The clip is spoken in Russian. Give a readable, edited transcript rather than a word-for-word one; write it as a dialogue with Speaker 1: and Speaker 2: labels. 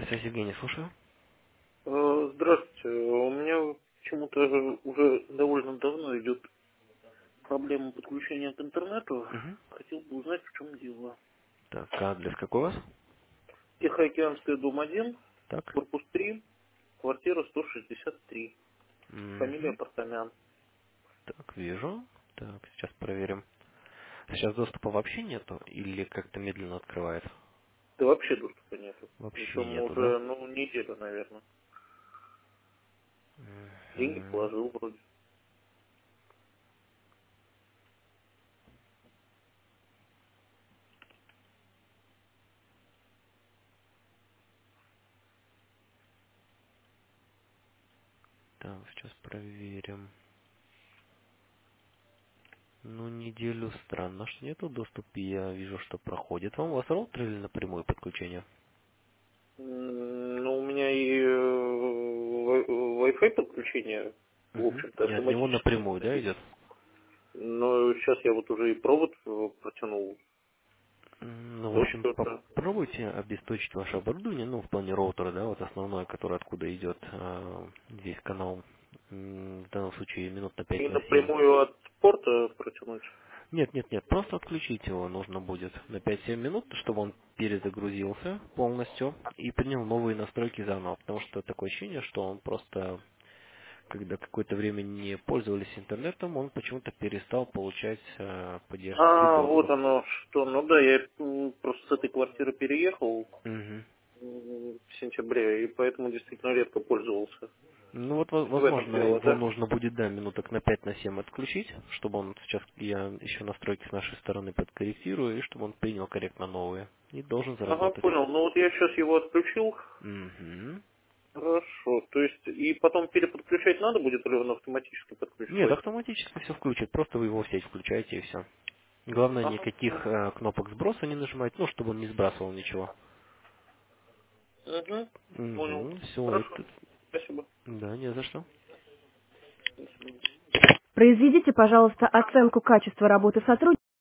Speaker 1: Связь Евгений, слушаю.
Speaker 2: Здравствуйте. У меня почему-то уже довольно давно идет проблема подключения к интернету.
Speaker 1: Угу.
Speaker 2: Хотел бы узнать, в чем дело.
Speaker 1: Так, а адрес какой у вас?
Speaker 2: Тихоокеанская, дом 1,
Speaker 1: Так.
Speaker 2: корпус 3, квартира 163. Фамилия
Speaker 1: Угу.
Speaker 2: Апартамян.
Speaker 1: Так, вижу. Так, сейчас проверим. Сейчас доступа вообще нету или как-то медленно открывает?
Speaker 2: Да вообще доступа нету.
Speaker 1: Вообще
Speaker 2: Причем
Speaker 1: нету, да?
Speaker 2: уже, неделю, наверное. Деньги
Speaker 1: Мгм.
Speaker 2: положил вроде.
Speaker 1: Так, сейчас проверим. Ну, неделю странно, что нету доступа. Я вижу, что проходит. Вам у вас роутер или напрямую подключение?
Speaker 2: У меня и Wi-Fi подключение, в
Speaker 1: Угу.
Speaker 2: общем-то,
Speaker 1: И от него
Speaker 2: автоматически
Speaker 1: напрямую, да,
Speaker 2: стоит.
Speaker 1: идет?
Speaker 2: Но сейчас я вот уже и провод протянул
Speaker 1: Ну, в
Speaker 2: до
Speaker 1: общем,
Speaker 2: счета.
Speaker 1: попробуйте обесточить ваше оборудование, ну, в плане роутера, да, вот основное, которое откуда идет здесь канал, в данном случае минут на
Speaker 2: И
Speaker 1: 5 на 7.
Speaker 2: напрямую от порта протянуть.
Speaker 1: Нет, нет, нет, просто отключить его нужно будет на 5-7 минут, чтобы он перезагрузился полностью и принял новые настройки заново, потому что такое ощущение, что он просто, когда какое-то время не пользовались интернетом, он почему-то перестал получать по DHCP
Speaker 2: А, вот
Speaker 1: доступ.
Speaker 2: оно что. Ну да, я просто с этой квартиры переехал
Speaker 1: Мгм.
Speaker 2: в сентябре, и поэтому действительно редко пользовался.
Speaker 1: Ну вот,
Speaker 2: В этом
Speaker 1: возможно,
Speaker 2: дело,
Speaker 1: его
Speaker 2: да?
Speaker 1: нужно будет, да, минуток на 5 на 7 отключить, чтобы он сейчас, я еще настройки с нашей стороны подкорректирую, и чтобы он принял корректно новые. И должен
Speaker 2: Ага,
Speaker 1: заработать.
Speaker 2: понял. Ну вот я сейчас его отключил.
Speaker 1: Мгм.
Speaker 2: Хорошо. То есть, и потом переподключать надо будет, или он автоматически
Speaker 1: Нет,
Speaker 2: подключается?
Speaker 1: автоматически все включит, просто вы его в сеть включаете и все. Главное,
Speaker 2: Ага,
Speaker 1: никаких
Speaker 2: понял.
Speaker 1: кнопок сброса не нажимать, ну, чтобы он не сбрасывал ничего.
Speaker 2: Угу, понял.
Speaker 1: Угу, все,
Speaker 2: Хорошо.
Speaker 1: это,
Speaker 2: Спасибо.
Speaker 1: да, не за что.
Speaker 2: До свидания.
Speaker 3: Произведите, пожалуйста, оценку качества работы сотрудника.